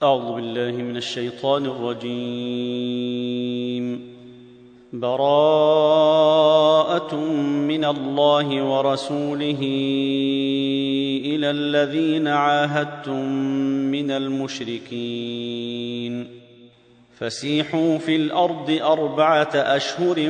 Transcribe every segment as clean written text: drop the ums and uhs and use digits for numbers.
أعوذ بالله من الشيطان الرجيم. براءة من الله ورسوله إلى الذين عاهدتم من المشركين فسيحوا في الأرض 4 أشهر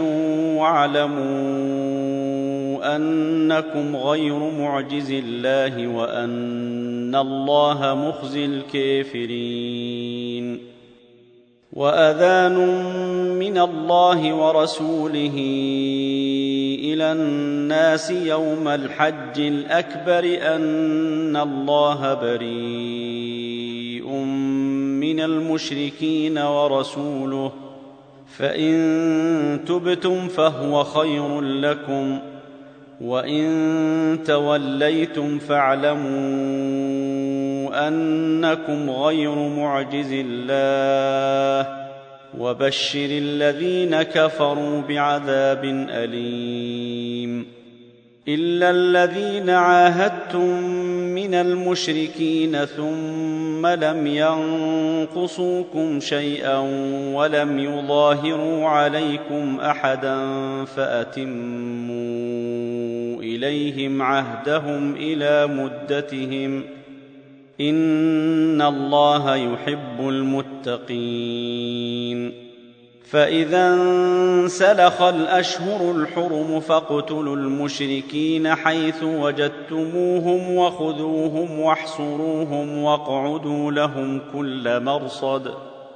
واعلموا أنكم غير معجز الله وأن الله مخزي الكافرين. وأذان من الله ورسوله إلى الناس يوم الحج الأكبر أن الله بريء من المشركين ورسوله، فإن تبتم فهو خير لكم، وإن توليتم فاعلموا أنكم غير معجز الله، وبشر الذين كفروا بعذاب أليم. إلا الذين عاهدتم من المشركين ثم لم ينقصوكم شيئا ولم يظاهروا عليكم أحدا فأتموا إليهم عهدهم إلى مدتهم، إن الله يحب المتقين. فإذا انسلخ الأشهر الحرم فاقتلوا المشركين حيث وجدتموهم وخذوهم واحصروهم واقعدوا لهم كل مرصد،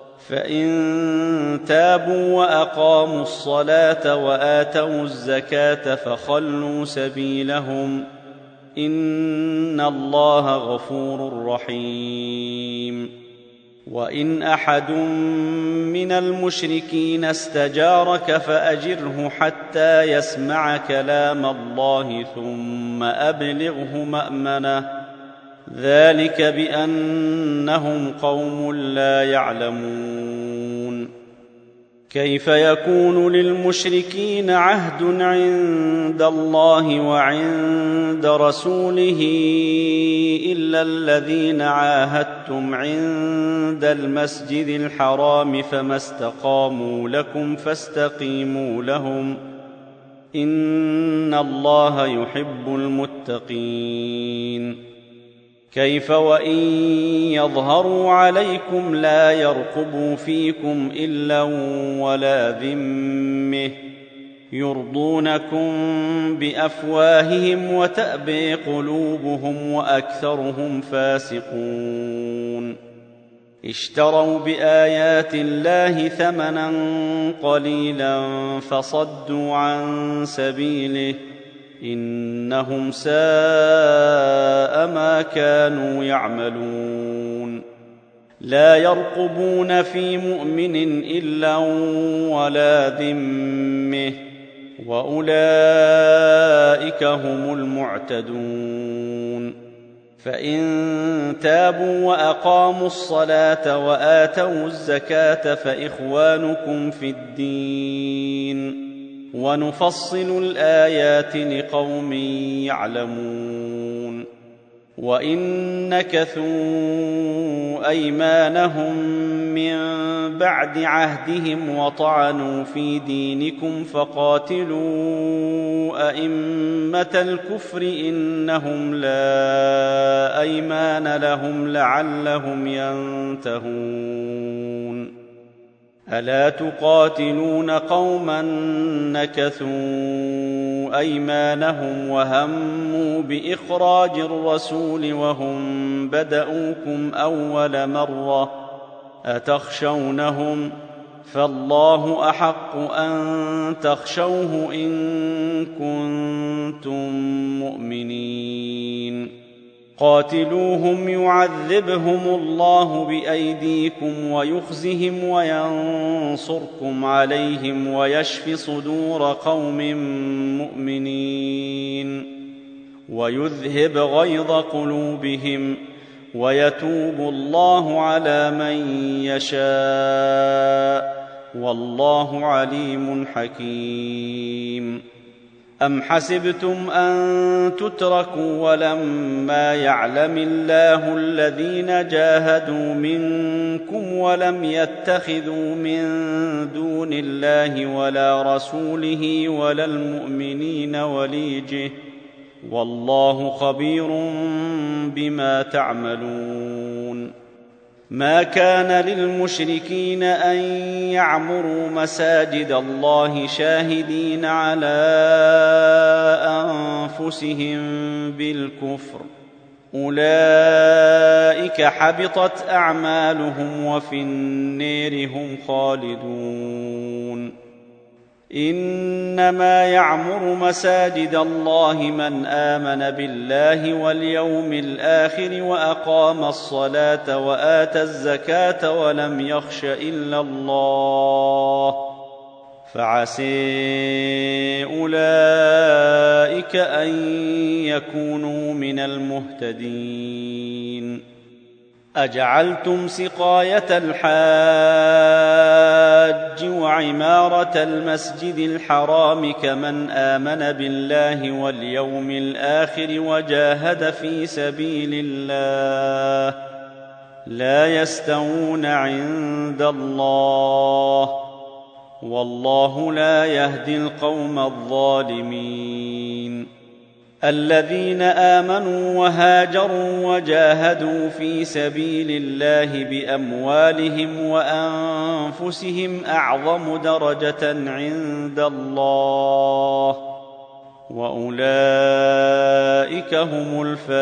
فإن تابوا وأقاموا الصلاة وآتوا الزكاة فخلوا سبيلهم، إن الله غفور رحيم. وإن أحد من المشركين استجارك فأجره حتى يسمع كلام الله ثم أبلغه مأمنه، ذلك بأنهم قوم لا يعلمون. كيف يكون للمشركين عهد عند الله وعند رسوله إلا الذين عاهدتم عند المسجد الحرام، فما استقاموا لكم فاستقيموا لهم، إن الله يحب المتقين. كيف وإن يظهروا عليكم لا يرقبوا فيكم إلا ولا ذمة، يرضونكم بأفواههم وتأبى قلوبهم وأكثرهم فاسقون. اشتروا بآيات الله ثمنا قليلا فصدوا عن سبيله، إنهم ساء ما كانوا يعملون. لا يرقبون في مؤمن إلا ولا ذمة، وأولئك هم المعتدون. فإن تابوا وأقاموا الصلاة وآتوا الزكاة فإخوانكم في الدين، ونفصل الآيات لقوم يعلمون. وإن نكثوا أيمانهم من بعد عهدهم وطعنوا في دينكم فقاتلوا أئمة الكفر إنهم لا أيمان لهم لعلهم ينتهون. ألا تقاتلون قوما نكثوا أيمانهم وهموا بإخراج الرسول وهم بدؤوكم أول مرة، أتخشونهم؟ فالله أحق أن تخشوه إن كنتم مؤمنين. قاتلوهم يعذبهم الله بأيديكم ويخزهم وينصركم عليهم ويشف صدور قوم مؤمنين، ويذهب غيظ قلوبهم، ويتوب الله على من يشاء، والله عليم حكيم. أم حسبتم أن تتركوا ولما يعلم الله الذين جاهدوا منكم ولم يتخذوا من دون الله ولا رسوله ولا المؤمنين وليجه والله خبير بما تعملون ما كان للمشركين أن يعمروا مساجد الله شاهدين على أنفسهم بالكفر أولئك حبطت أعمالهم وفي النار هم خالدون إنما يعمر مساجد الله من آمن بالله واليوم الآخر وأقام الصلاة وآتى الزكاة ولم يخش إلا الله فعسى أولئك أن يكونوا من المهتدين أجعلتم سقاية الحاج وعمارة المسجد الحرام كمن آمن بالله واليوم الآخر وجاهد في سبيل الله لا يستوون عند الله والله لا يهدي القوم الظالمين الذين آمنوا وهاجروا وجاهدوا في سبيل الله بأموالهم وأنفسهم أعظم درجة عند الله وأولئك هم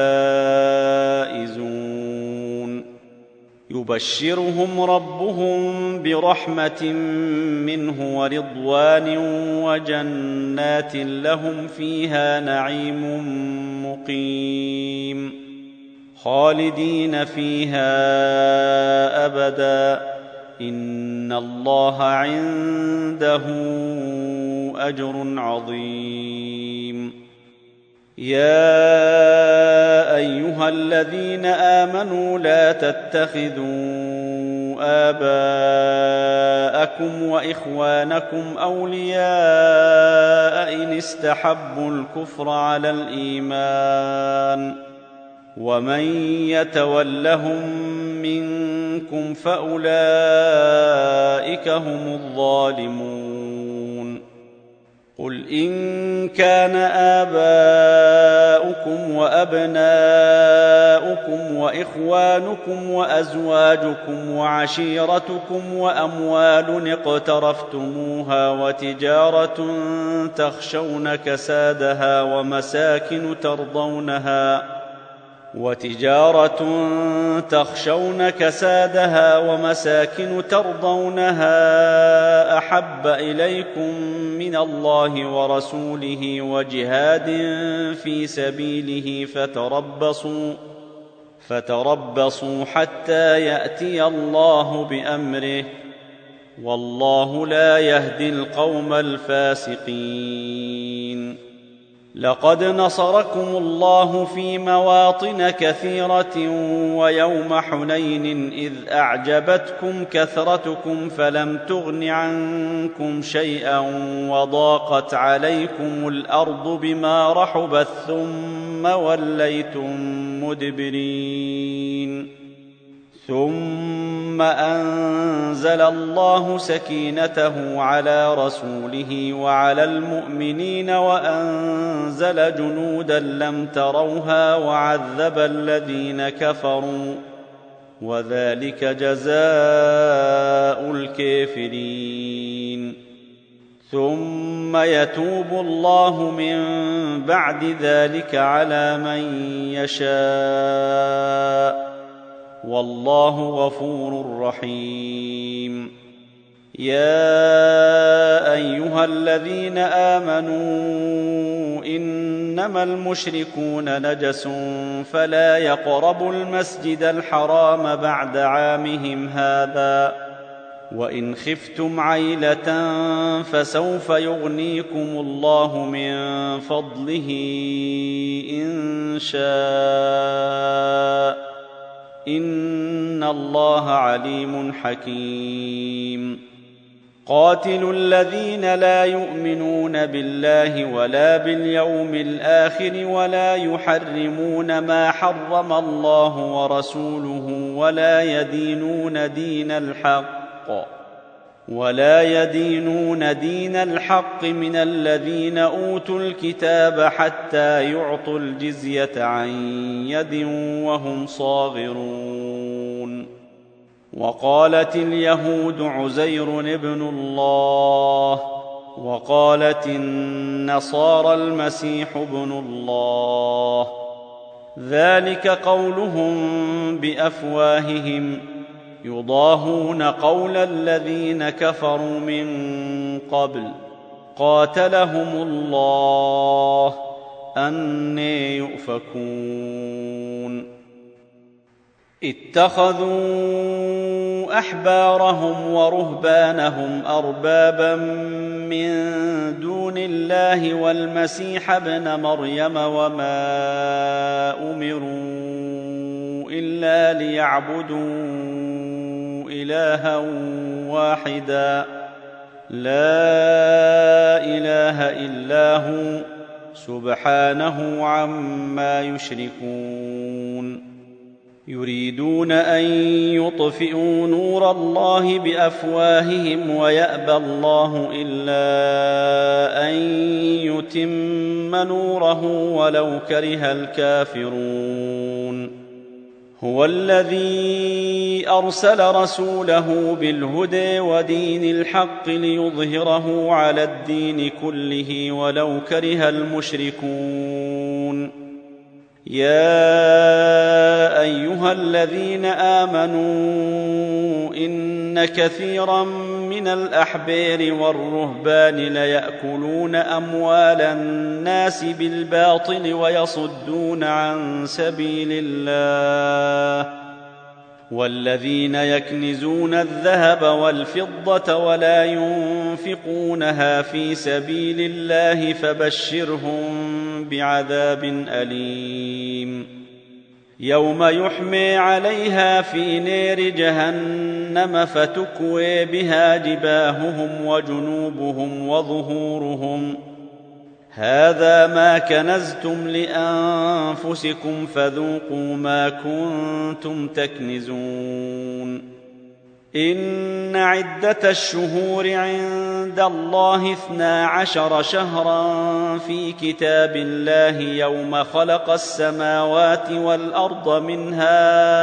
الفائزون يبشرهم ربهم برحمة منه ورضوان وجنات لهم فيها نعيم مقيم خالدين فيها أبدا إن الله عنده أجر عظيم يا أيها الذين آمنوا لا تتخذوا آباءكم وإخوانكم أولياء إن استحبوا الكفر على الإيمان ومن يتولهم منكم فأولئك هم الظالمون قل إن كان آباؤكم وأبناؤكم وإخوانكم وأزواجكم وعشيرتكم وأموال اقترفتموها وتجارة تخشون كسادها ومساكن ترضونها أحب إليكم من الله ورسوله وجهاد في سبيله فتربصوا حتى يأتي الله بأمره والله لا يهدي القوم الفاسقين لقد نصركم الله في مواطن كثيرة ويوم حنين إذ أعجبتكم كثرتكم فلم تغن عنكم شيئا وضاقت عليكم الأرض بما رحبت ثم وليتم مدبرين ثم أنزل الله سكينته على رسوله وعلى المؤمنين وأنزل جنودا لم تروها وعذب الذين كفروا وذلك جزاء الكافرين ثم يتوب الله من بعد ذلك على من يشاء والله غفور رحيم يا أيها الذين آمنوا إنما المشركون نجس فلا يقربوا المسجد الحرام بعد عامهم هذا وإن خفتم عيلة فسوف يغنيكم الله من فضله إن شاء إن الله عليم حكيم قاتلوا الذين لا يؤمنون بالله ولا باليوم الآخر ولا يحرمون ما حرم الله ورسوله ولا يدينون دين الحق من الذين أوتوا الكتاب حتى يعطوا الجزية عن يد وهم صاغرون. وقالت اليهود عزير ابن الله، وقالت النصارى المسيح ابن الله، ذلك قولهم بأفواههم يضاهون قول الذين كفروا من قبل قاتلهم الله أنى يؤفكون. اتخذوا أحبارهم ورهبانهم أربابا من دون الله والمسيح ابن مريم وما أمروا إلا ليعبدوا إلها واحدا لا إله إلا هو سبحانه عما يشركون. يريدون أن يطفئوا نور الله بأفواههم ويأبى الله إلا أن يتم نوره ولو كره الكافرون. هو الذي أرسل رسوله بالهدى ودين الحق ليظهره على الدين كله ولو كره المشركون. يا أيها الذين آمنوا إن كثيرا من الأحبار والرهبان ليأكلون أموال الناس بالباطل ويصدون عن سبيل الله، والذين يكنزون الذهب والفضة ولا ينفقونها في سبيل الله فبشرهم بعذاب أليم. يوم يحمى عليها في نار جهنم فتكوي بها جباههم وجنوبهم وظهورهم هذا ما كنزتم لأنفسكم فذوقوا ما كنتم تكنزون. إن عدة الشهور عند الله 12 شهرا في كتاب الله يوم خلق السماوات والأرض منها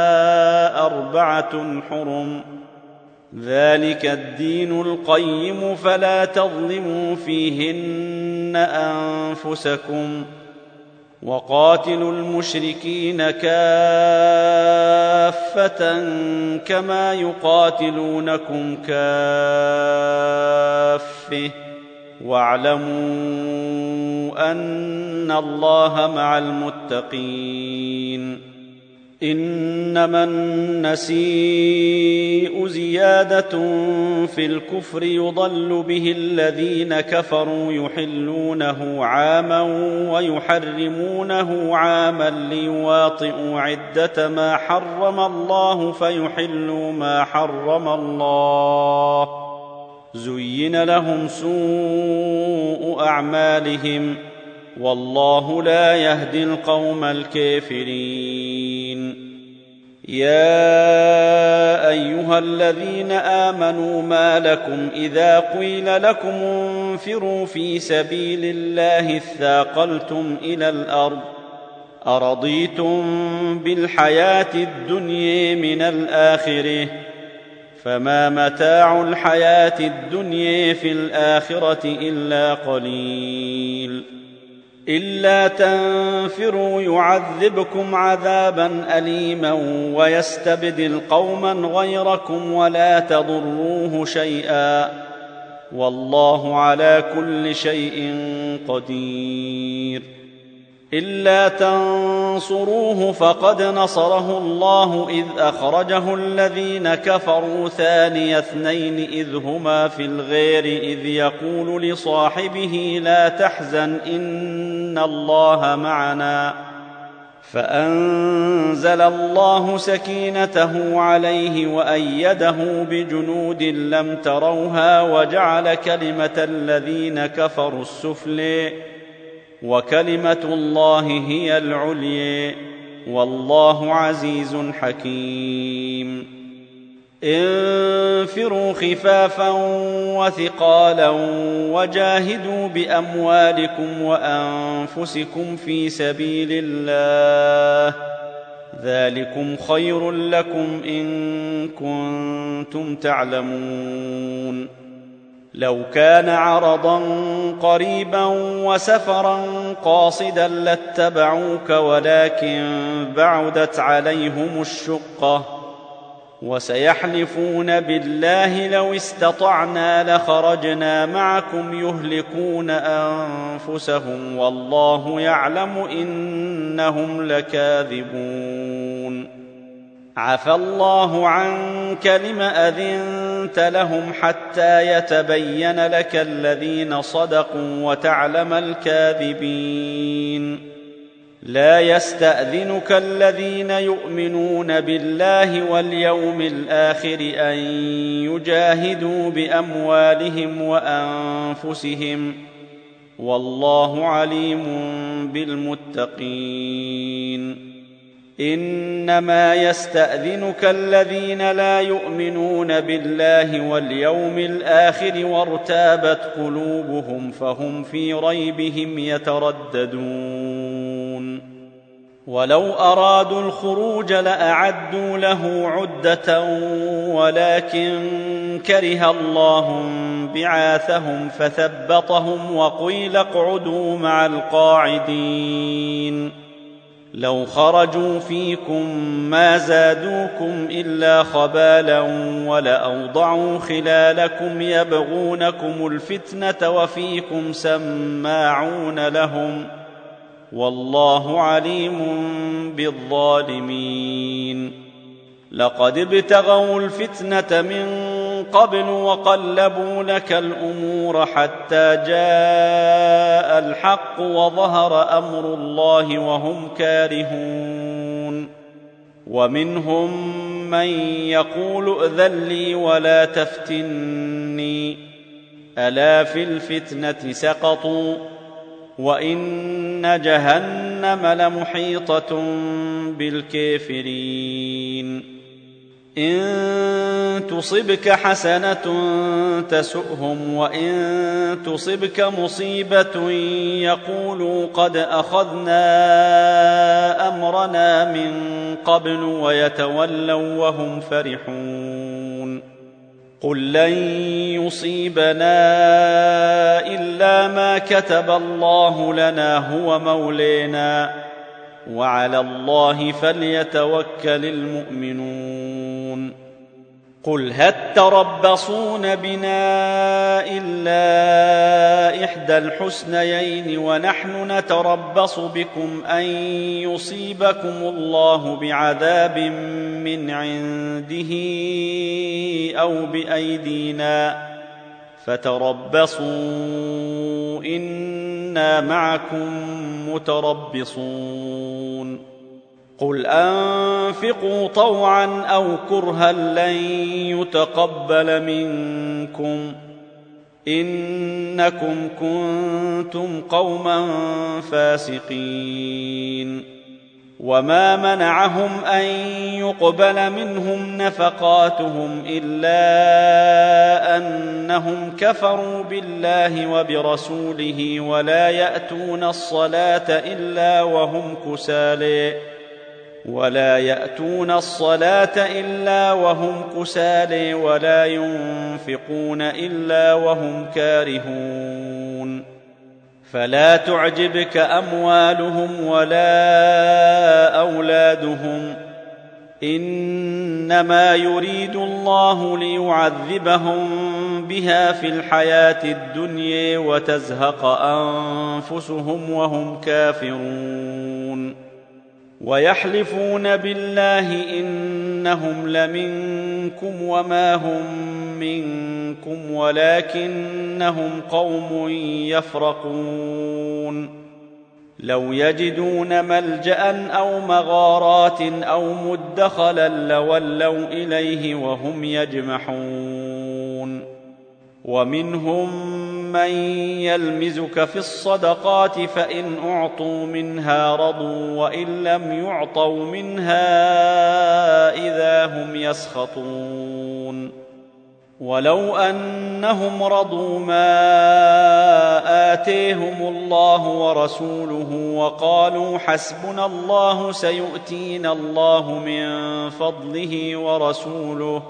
4 حرم ذلك الدين القيم فلا تظلموا فيهن أنفسكم وقاتلوا المشركين كافة كما يقاتلونكم كافة واعلموا أن الله مع المتقين. إنما النسيء زيادة في الكفر يضل به الذين كفروا يحلونه عاما ويحرمونه عاما ليواطئوا عدة ما حرم الله فيحلوا ما حرم الله. زين لهم سوء أعمالهم والله لا يهدي القوم الكافرين. يا أيها الذين آمنوا ما لكم إذا قيل لكم انفروا في سبيل الله اثاقلتم إلى الأرض أرضيتم بالحياة الدنيا من الآخرة فما متاع الحياة الدنيا في الآخرة إلا قليل. إلا تنفروا يعذبكم عذابا أليما ويستبدل قوما غيركم ولا تضروه شيئا والله على كل شيء قدير. إلا تنصروه فقد نصره الله إذ أخرجه الذين كفروا ثاني اثنين إذ هما في الغار إذ يقول لصاحبه لا تحزن إن الله معنا فأنزل الله سكينته عليه وأيده بجنود لم تروها وجعل كلمة الذين كفروا السفلى وكلمة الله هي العليا والله عزيز حكيم. انفروا خفافا وثقالا وجاهدوا بأموالكم وأنفسكم في سبيل الله ذلكم خير لكم إن كنتم تعلمون. لو كان عرضا قريبا وسفرا قاصدا لاتبعوك ولكن بعدت عليهم الشقة وسيحلفون بالله لو استطعنا لخرجنا معكم يهلكون أنفسهم والله يعلم إنهم لكاذبون. عفى الله عنك لم أذنت لهم حتى يتبين لك الذين صدقوا وتعلم الكاذبين. لا يستأذنك الذين يؤمنون بالله واليوم الآخر أن يجاهدوا بأموالهم وأنفسهم والله عليم بالمتقين. إنما يستأذنك الذين لا يؤمنون بالله واليوم الآخر وارتابت قلوبهم فهم في ريبهم يترددون. ولو أرادوا الخروج لأعدوا له عدة ولكن كره الله بعاثهم فثبطهم وقيل اقعدوا مع القاعدين. لو خرجوا فيكم ما زادوكم إلا خبالا ولأوضعوا خلالكم يبغونكم الفتنة وفيكم سماعون لهم والله عليم بالظالمين. لقد ابتغوا الفتنة من قبل وقلبوا لك الأمور حتى جاء الحق وظهر أمر الله وهم كارهون. ومنهم من يقول ائذن لي ولا تفتني ألا في الفتنة سقطوا وإن جهنم لمحيطة بالكافرين. إن تصبك حسنة تسؤهم وإن تصبك مصيبة يقولوا قد أخذنا أمرنا من قبل ويتولوا وهم فرحون. قل لن يصيبنا إلا ما كتب الله لنا هو مولينا وعلى الله فليتوكل المؤمنون. قل هل تربصون بنا إلا إحدى الحسنيين ونحن نتربص بكم أن يصيبكم الله بعذاب من عنده أو بأيدينا فتربصوا إنا معكم متربصون. قل أنفقوا طوعا أو كرها لن يتقبل منكم إنكم كنتم قوما فاسقين. وما منعهم أن يقبل منهم نفقاتهم إلا أنهم كفروا بالله وبرسوله ولا يأتون الصلاة إلا وهم كسالى ولا ينفقون إلا وهم كارهون. فلا تعجبك أموالهم ولا أولادهم إنما يريد الله ليعذبهم بها في الحياة الدنيا وتزهق أنفسهم وهم كافرون. ويحلفون بالله إنهم لمنكم وما هم منكم ولكنهم قوم يفرقون. لو يجدون ملجأ أو مغارات أو مدخلا لولوا إليه وهم يجمحون ومنهم من يلمزك في الصدقات فإن أعطوا منها رضوا وإن لم يعطوا منها إذا هم يسخطون ولو أنهم رضوا ما آتيهم الله ورسوله وقالوا حسبنا الله سيؤتينا الله من فضله ورسوله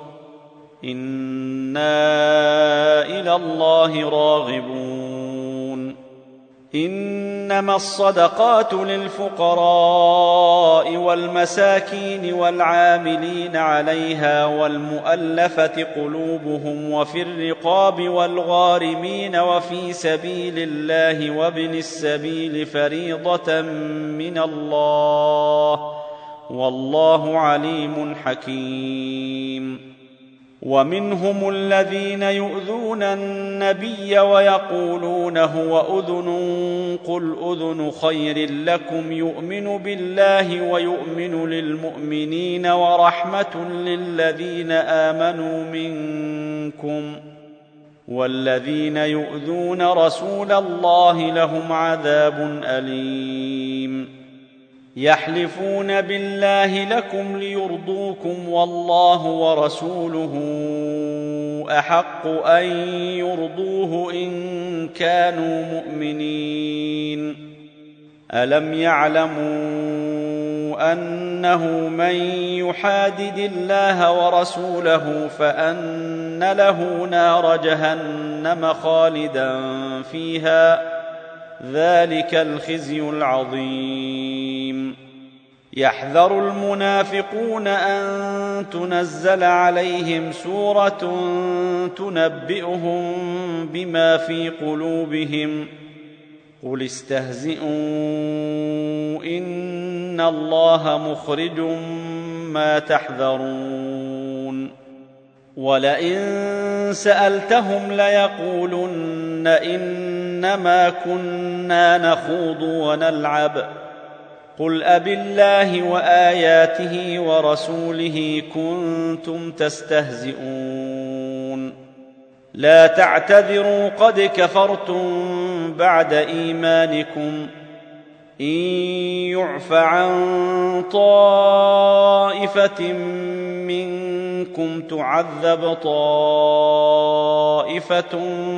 إنا إلى الله راغبون إنما الصدقات للفقراء والمساكين والعاملين عليها والمؤلفة قلوبهم وفي الرقاب والغارمين وفي سبيل الله وابن السبيل فريضة من الله والله عليم حكيم ومنهم الذين يؤذون النبي ويقولون هو أذن قل أذن خير لكم يؤمن بالله ويؤمن للمؤمنين ورحمة للذين آمنوا منكم والذين يؤذون رسول الله لهم عذاب أليم يحلفون بالله لكم ليرضوكم والله ورسوله أحق أن يرضوه إن كانوا مؤمنين ألم يعلموا أنه من يحادد الله ورسوله فأن له نار جهنم خالدا فيها ذلك الخزي العظيم يحذر المنافقون أن تنزل عليهم سورة تنبئهم بما في قلوبهم قل استهزئوا إن الله مخرج ما تحذرون ولئن سألتهم ليقولن إنما كنا نخوض ونلعب قل أبالله وآياته ورسوله كنتم تستهزئون لا تعتذروا قد كفرتم بعد إيمانكم إن يعف عن طائفة منكم تعذب طائفة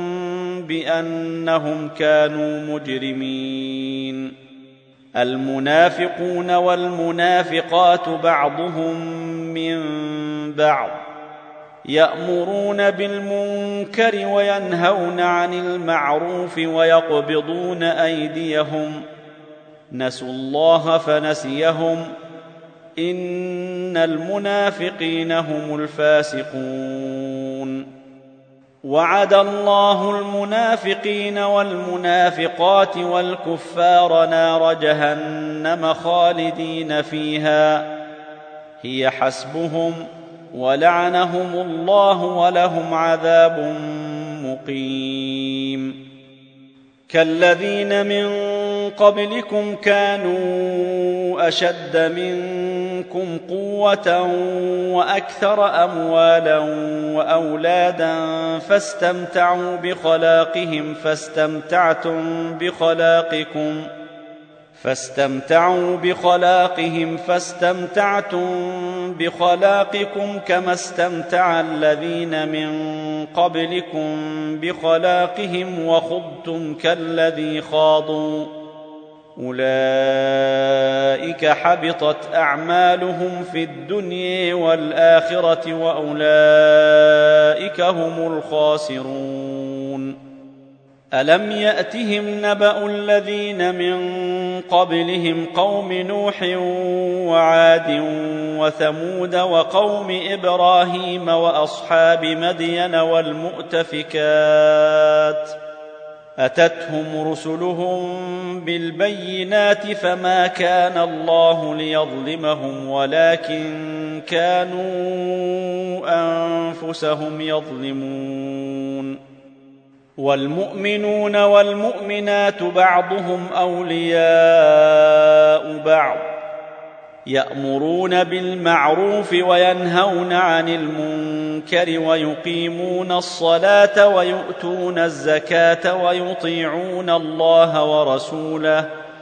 بأنهم كانوا مجرمين المنافقون والمنافقات بعضهم من بعض يأمرون بالمنكر وينهون عن المعروف ويقبضون أيديهم نسوا الله فنسيهم إن المنافقين هم الفاسقون وعد الله المنافقين والمنافقات والكفار نار جهنم خالدين فيها هي حسبهم ولعنهم الله ولهم عذاب مقيم كالذين من قبلكم كانوا أشد منكم قوة وأكثر أموالا وأولادا فاستمتعوا بخلاقهم فاستمتعتم بخلاقكم كما استمتع الذين من قبلكم بخلاقهم وخضتم كالذي خاضوا أولئك حبطت أعمالهم في الدنيا والآخرة وأولئك هم الخاسرون ألم يأتهم نبأ الذين من قبلهم قوم نوح وعاد وثمود وقوم إبراهيم وأصحاب مدين والمؤتفكات أتتهم رسلهم بالبينات فما كان الله ليظلمهم ولكن كانوا أنفسهم يظلمون والمؤمنون والمؤمنات بعضهم أولياء بعض يأمرون بالمعروف وينهون عن المنكر ويقيمون الصلاة ويؤتون الزكاة ويطيعون الله ورسوله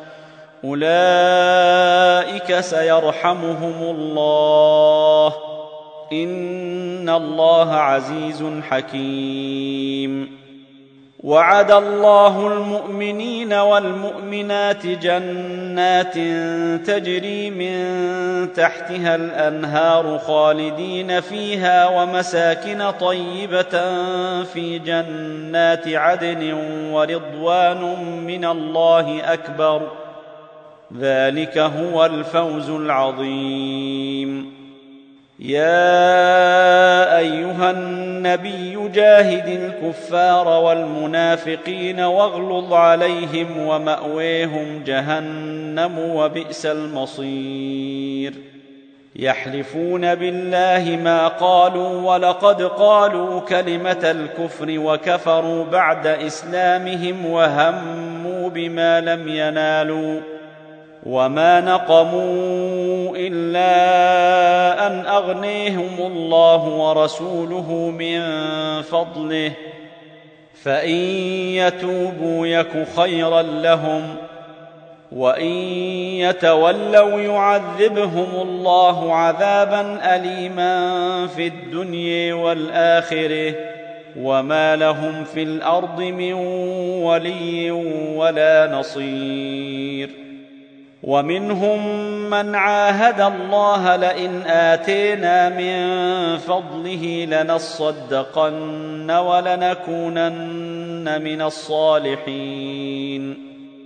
أولئك سيرحمهم الله إن الله عزيز حكيم. وعد الله المؤمنين والمؤمنات جنات تجري من تحتها الأنهار خالدين فيها ومساكن طيبة في جنات عدن ورضوان من الله أكبر ذلك هو الفوز العظيم. يا أيها النبي جاهد الكفار والمنافقين واغلظ عليهم ومأويهم جهنم وبئس المصير. يحلفون بالله ما قالوا ولقد قالوا كلمة الكفر وكفروا بعد إسلامهم وهموا بما لم ينالوا وما نقموا إلا أن أغنيهم الله ورسوله من فضله فإن يتوبوا يك خيرا لهم وإن يتولوا يعذبهم الله عذابا أليما في الدنيا والآخرة وما لهم في الأرض من ولي ولا نصير. ومنهم من عاهد الله لئن آتينا من فضله لنصدقن ولنكونن من الصالحين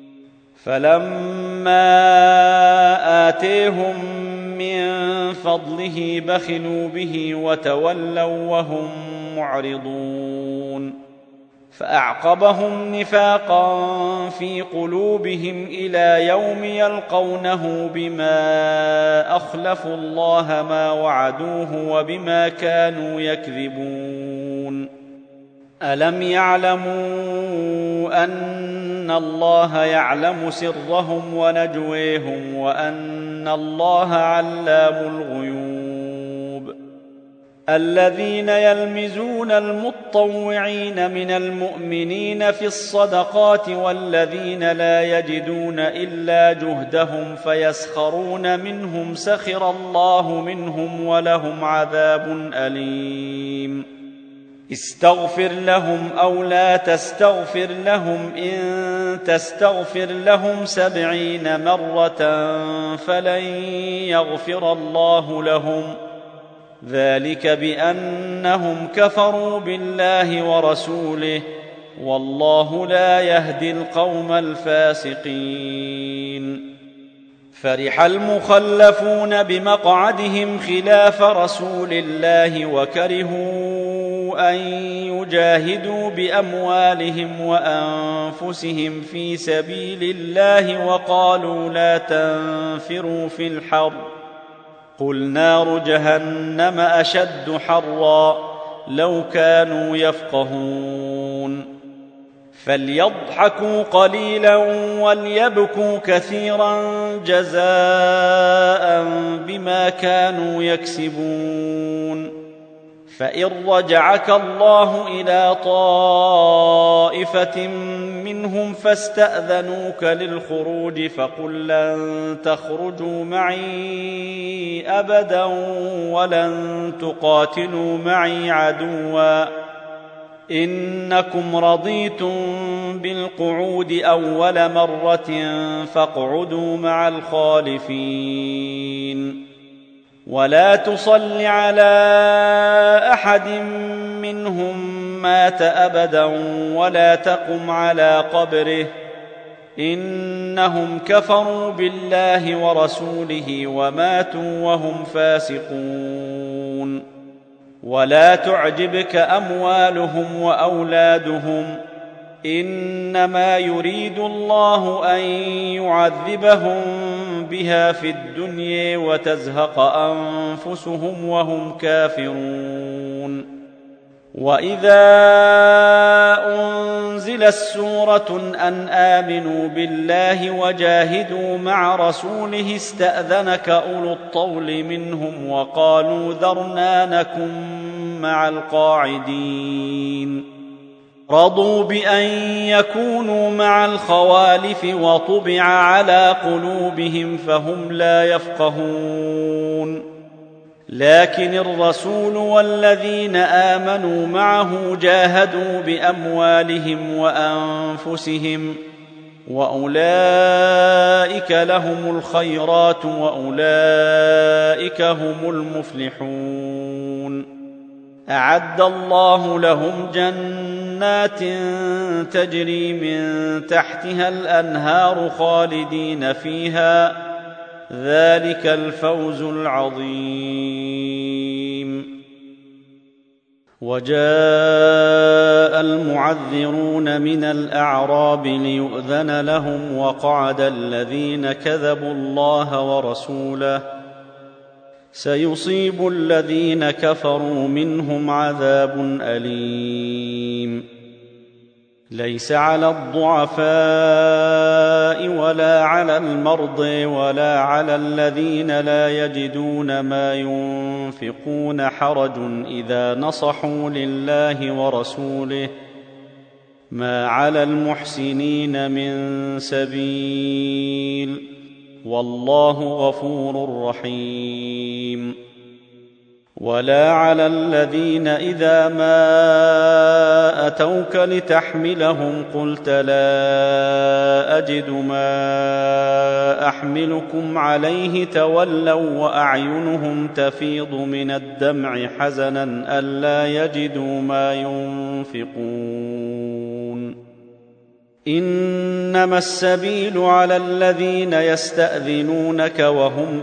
فلما آتيهم من فضله بخلوا به وتولوا وهم معرضون فأعقبهم نفاقا في قلوبهم إلى يوم يلقونه بما أخلفوا الله ما وعدوه وبما كانوا يكذبون. ألم يعلموا أن الله يعلم سرهم ونجويهم وأن الله علام الغيوب. الذين يلمزون المطوعين من المؤمنين في الصدقات والذين لا يجدون إلا جهدهم فيسخرون منهم سخر الله منهم ولهم عذاب أليم. استغفر لهم أو لا تستغفر لهم إن تستغفر لهم 70 مرة فلن يغفر الله لهم ذلك بأنهم كفروا بالله ورسوله والله لا يهدي القوم الفاسقين. فرح المخلفون بمقعدهم خلاف رسول الله وكرهوا أن يجاهدوا بأموالهم وأنفسهم في سبيل الله وقالوا لا تنفروا في الحر قل نار جهنم أشد حرا لو كانوا يفقهون. فليضحكوا قليلا وليبكوا كثيرا جزاء بما كانوا يكسبون. فإن رجعك الله إلى طائفة منهم فاستأذنوك للخروج فقل لن تخرجوا معي أبدا ولن تقاتلوا معي عدوا إنكم رضيتم بالقعود أول مرة فاقعدوا مع الخالفين. ولا تصل على أحد منهم مات أبدا ولا تقم على قبره إنهم كفروا بالله ورسوله وماتوا وهم فاسقون. ولا تعجبك أموالهم وأولادهم إنما يريد الله أن يعذبهم بها في الدنيا وتزهق أنفسهم وهم كافرون. وإذا أنزلت سورة أن آمنوا بالله وجاهدوا مع رسوله استأذنك أولو الطول منهم وقالوا ذرنا نكن مع القاعدين رضوا بأن يكونوا مع الخوالف وطبع على قلوبهم فهم لا يفقهون لكن الرسول والذين آمنوا معه جاهدوا بأموالهم وأنفسهم وأولئك لهم الخيرات وأولئك هم المفلحون أعد الله لهم جنات تجري من تحتها الأنهار خالدين فيها ذلك الفوز العظيم وجاء المعذرون من الأعراب ليؤذن لهم وقعد الذين كذبوا الله ورسوله سيصيب الذين كفروا منهم عذاب أليم ليس على الضعفاء ولا على المرضى ولا على الذين لا يجدون ما ينفقون حرج إذا نصحوا لله ورسوله ما على المحسنين من سبيل والله غفور رحيم ولا على الذين إذا ما أتوك لتحملهم قلت لا أجد ما أحملكم عليه تولوا وأعينهم تفيض من الدمع حزنا ألا يجدوا ما ينفقون إنما السبيل على الذين يستأذنونك وهم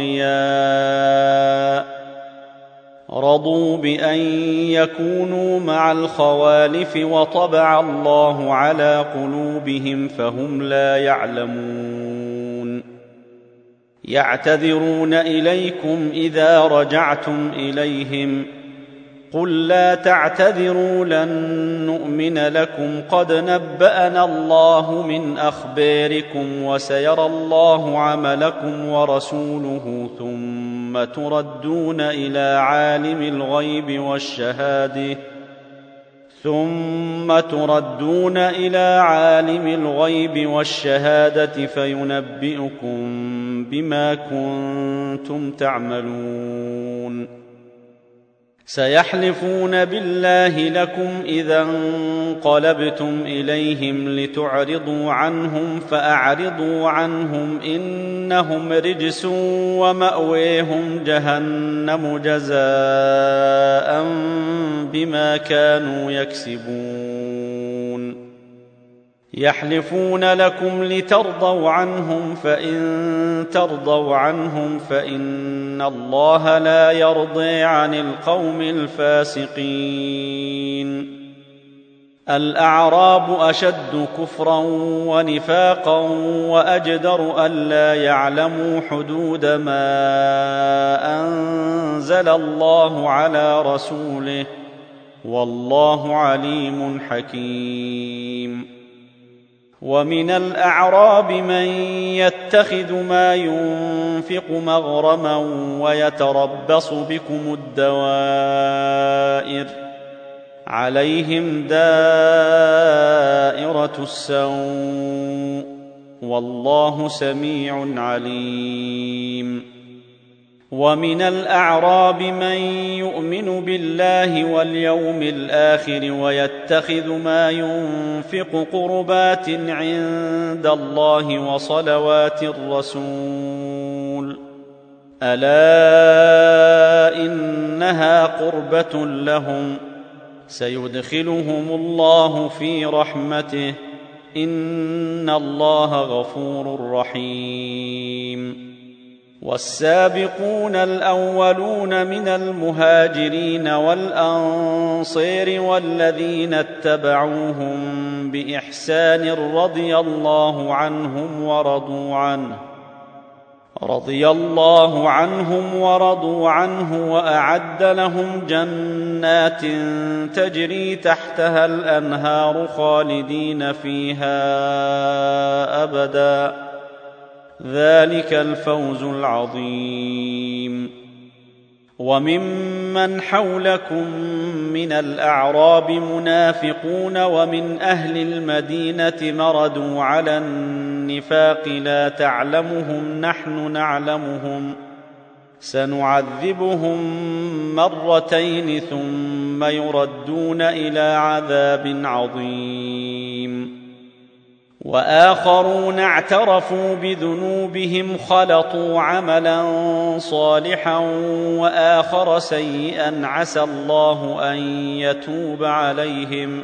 أغنياء رضوا بأن يكونوا مع الخوالف وطبع الله على قلوبهم فهم لا يعلمون يعتذرون إليكم إذا رجعتم إليهم قل لا تعتذروا لن نؤمن لكم قد نبأنا الله من أخباركم وسيرى الله عملكم ورسوله ثم تردون إلى عالم الغيب والشهادة فينبئكم بما كنتم تعملون سيحلفون بالله لكم إذا انقلبتم إليهم لتعرضوا عنهم فأعرضوا عنهم إنهم رجس ومأويهم جهنم جزاء بما كانوا يكسبون يحلفون لكم لترضوا عنهم فإن ترضوا عنهم فإن الله لا يرضي عن القوم الفاسقين الأعراب أشد كفرا ونفاقا وأجدر ألا يعلموا حدود ما أنزل الله على رسوله والله عليم حكيم ومن الأعراب من يتخذ ما ينفق مغرما ويتربص بكم الدوائر عليهم دائرة السوء والله سميع عليم ومن الأعراب من يؤمن بالله واليوم الآخر ويتخذ ما ينفق قربات عند الله وصلوات الرسول ألا إنها قربة لهم سيدخلهم الله في رحمته إن الله غفور رحيم والسابقون الأولون من المهاجرين والأنصار والذين اتبعوهم بإحسان رضي الله عنهم ورضوا عنه رضي الله عنهم ورضوا عنه وأعد لهم جنات تجري تحتها الأنهار خالدين فيها أبدا، ذلك الفوز العظيم. وممن حولكم من الأعراب منافقون ومن أهل المدينة مردوا على النفاق لا تعلمهم نحن نعلمهم سنعذبهم مرتين ثم يردون إلى عذاب عظيم. وآخرون اعترفوا بذنوبهم خلطوا عملا صالحا وآخر سيئا عسى الله أن يتوب عليهم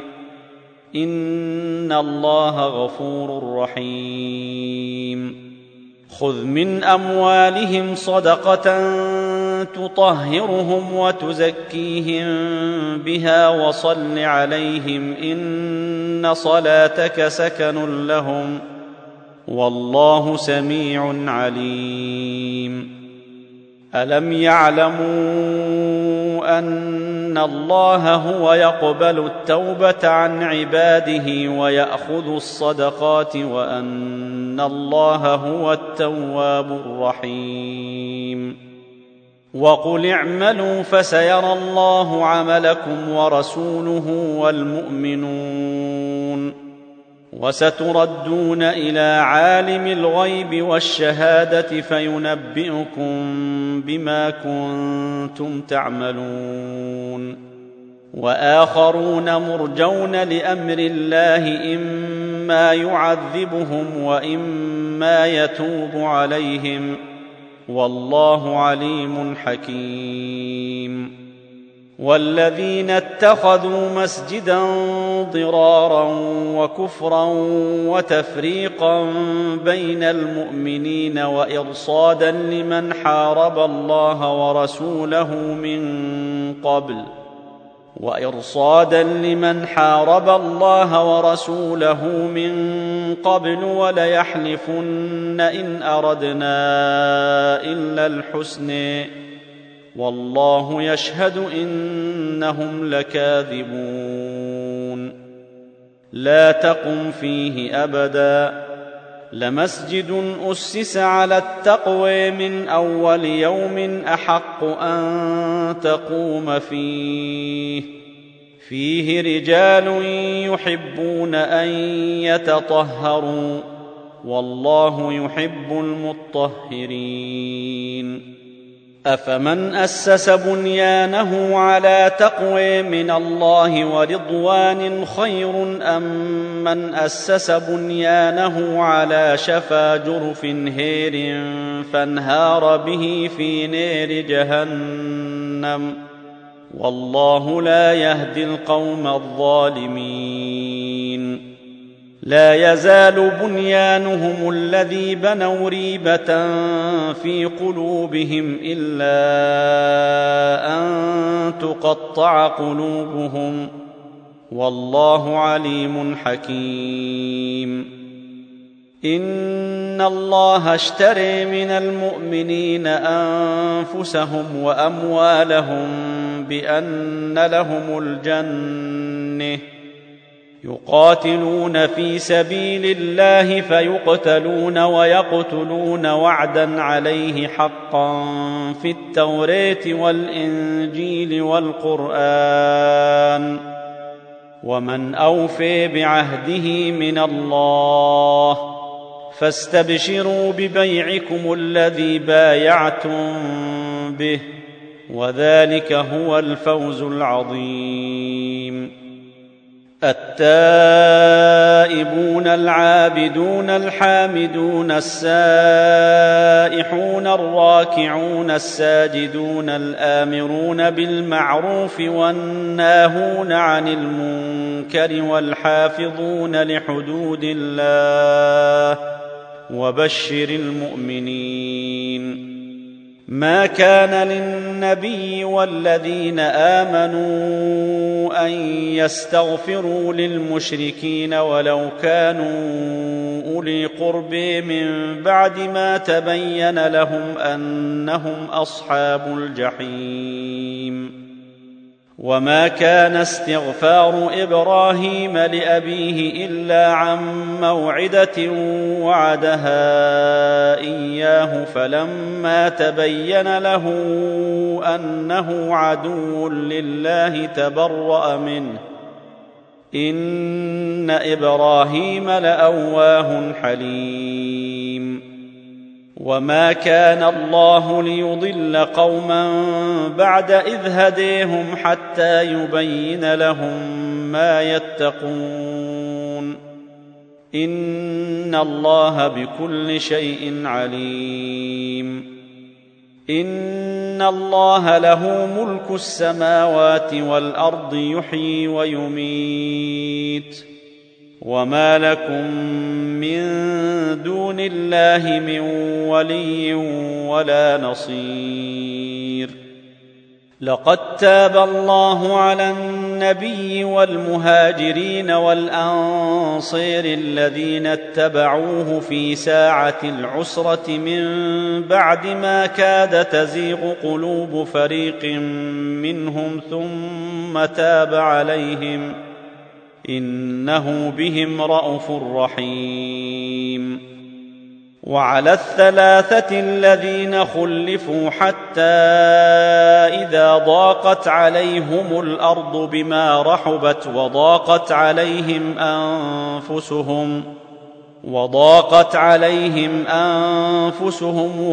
إن الله غفور رحيم. خذ من أموالهم صدقة تطهرهم وتزكيهم بها وصل عليهم إن صلاتك سكن لهم والله سميع عليم. ألم يعلموا أن الله هو يقبل التوبة عن عباده ويأخذ الصدقات وأن الله هو التواب الرحيم. وقل اعملوا فسيرى الله عملكم ورسوله والمؤمنون وستردون إلى عالم الغيب والشهادة فينبئكم بما كنتم تعملون. وآخرون مرجون لأمر الله إما يعذبهم وإما يتوب عليهم والله عليم حكيم. والذين اتخذوا مسجدا ضرارا وكفرا وتفريقا بين المؤمنين وإرصادا لمن حارب الله ورسوله من قبل وليحلفن إن أردنا إلا الحسنى والله يشهد إنهم لكاذبون. لا تقم فيه أبدا لمسجد أسس على التقوى من أول يوم أحق أن تقوم فيه رجال يحبون أن يتطهروا والله يحب المطهرين. أفمن أسس بنيانه على تقوى من الله ورضوان خير أم من أسس بنيانه على شفا جرف هير فانهار به في نار جهنم والله لا يهدي القوم الظالمين. لا يزال بنيانهم الذي بنوا ريبة في قلوبهم إلا أن تقطع قلوبهم والله عليم حكيم. إن الله اشترى من المؤمنين أنفسهم وأموالهم بأن لهم الجنة يقاتلون في سبيل الله فيقتلون ويقتلون وعدا عليه حقا في التوراة والإنجيل والقرآن ومن أوفى بعهده من الله فاستبشروا ببيعكم الذي بايعتم به وذلك هو الفوز العظيم. التائبون العابدون الحامدون السائحون الراكعون الساجدون الآمرون بالمعروف والناهون عن المنكر والحافظون لحدود الله وبشر المؤمنين. ما كان للنبي والذين آمنوا أن يستغفروا للمشركين ولو كانوا أولي قرب من بعد ما تبين لهم أنهم أصحاب الجحيم. وما كان استغفار إبراهيم لأبيه إلا عن موعدة وعدها إياه فلما تبين له أنه عدو لله تبرأ منه إن إبراهيم لأواه حليم. وما كان الله ليضل قوما بعد إذ هديهم حتى يبين لهم ما يتقون إن الله بكل شيء عليم. إن الله له ملك السماوات والأرض يحيي ويميت وما لكم من دون الله من ولي ولا نصير. لقد تاب الله على النبي والمهاجرين والأنصار الذين اتبعوه في ساعة العسرة من بعد ما كاد تزيغ قلوب فريق منهم ثم تاب عليهم إنه بهم رءوف رحيم. وعلى الثلاثة الذين خلفوا حتى إذا ضاقت عليهم الأرض بما رحبت وضاقت عليهم أنفسهم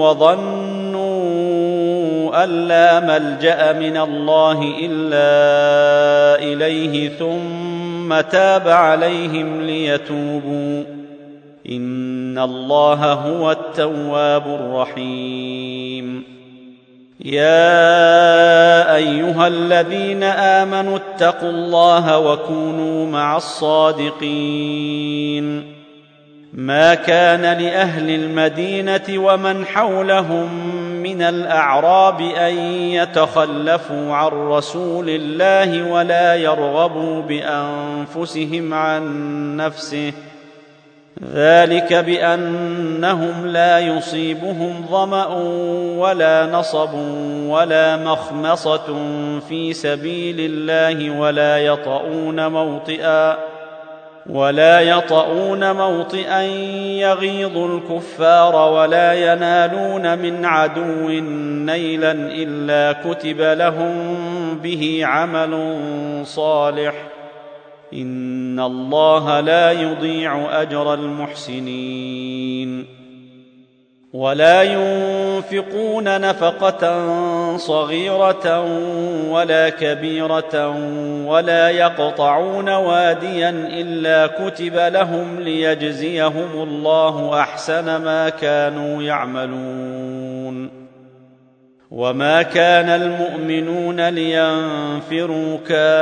وظنوا أن لا ملجأ من الله إلا إليه ثم تاب عليهم ليتوبوا إن الله هو التواب الرحيم. يا أيها الذين آمنوا اتقوا الله وكونوا مع الصادقين. ما كان لأهل المدينة ومن حولهم من الأعراب أن يتخلفوا عن رسول الله ولا يرغبوا بأنفسهم عن نفسه ذلك بأنهم لا يصيبهم ظمأ ولا نصب ولا مخمصة في سبيل الله ولا يطؤون موطئا يغيظ الكفار ولا ينالون من عدو نيلا إلا كتب لهم به عمل صالح إن الله لا يضيع أجر المحسنين. ولا ينفقون نفقة صغيرة ولا كبيرة ولا يقطعون واديا إلا كتب لهم ليجزيهم الله أحسن ما كانوا يعملون. وما كان المؤمنون لينفروا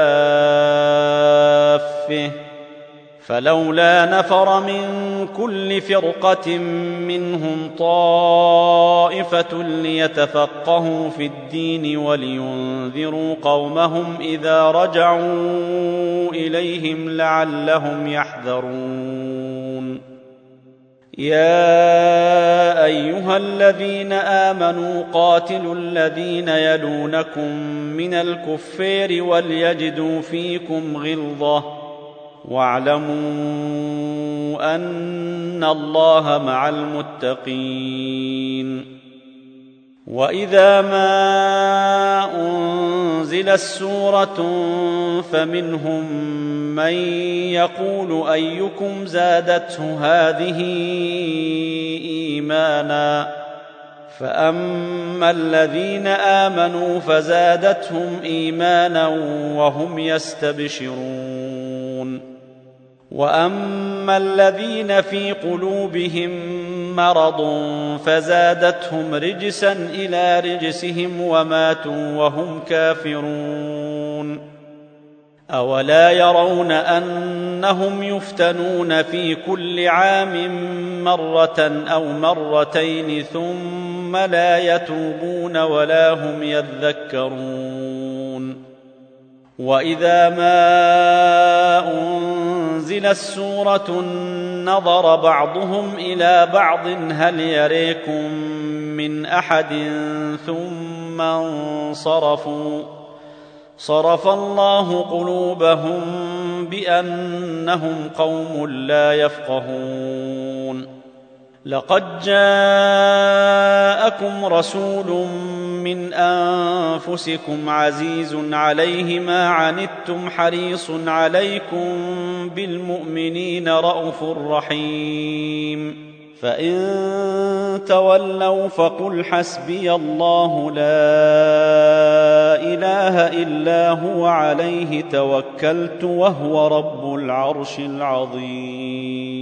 كافة فلولا نفر من كل فرقة منهم طائفة ليتفقهوا في الدين ولينذروا قومهم إذا رجعوا إليهم لعلهم يحذرون. يا أيها الذين آمنوا قاتلوا الذين يلونكم من الكفار وليجدوا فيكم غلظة واعلموا أن الله مع المتقين. وإذا ما أنزلت سورة فمنهم من يقول أيكم زادته هذه إيمانا فأما الذين آمنوا فزادتهم إيمانا وهم يستبشرون. وأما الذين في قلوبهم مرض فزادتهم رجسا إلى رجسهم وماتوا وهم كافرون. أولا يرون أنهم يفتنون في كل عام مرة أو مرتين ثم لا يتوبون ولا هم يذكرون وإذا ما أنزلت سورة نظر بعضهم إلى بعض هل يريكم من أحد ثم انصرفوا صرف الله قلوبهم بأنهم قوم لا يفقهون لقد جاءكم رسول من أنفسكم عزيز عليه ما عنتم حريص عليكم بالمؤمنين رءوف رحيم فإن تولوا فقل حسبي الله لا إله إلا هو عليه توكلت وهو رب العرش العظيم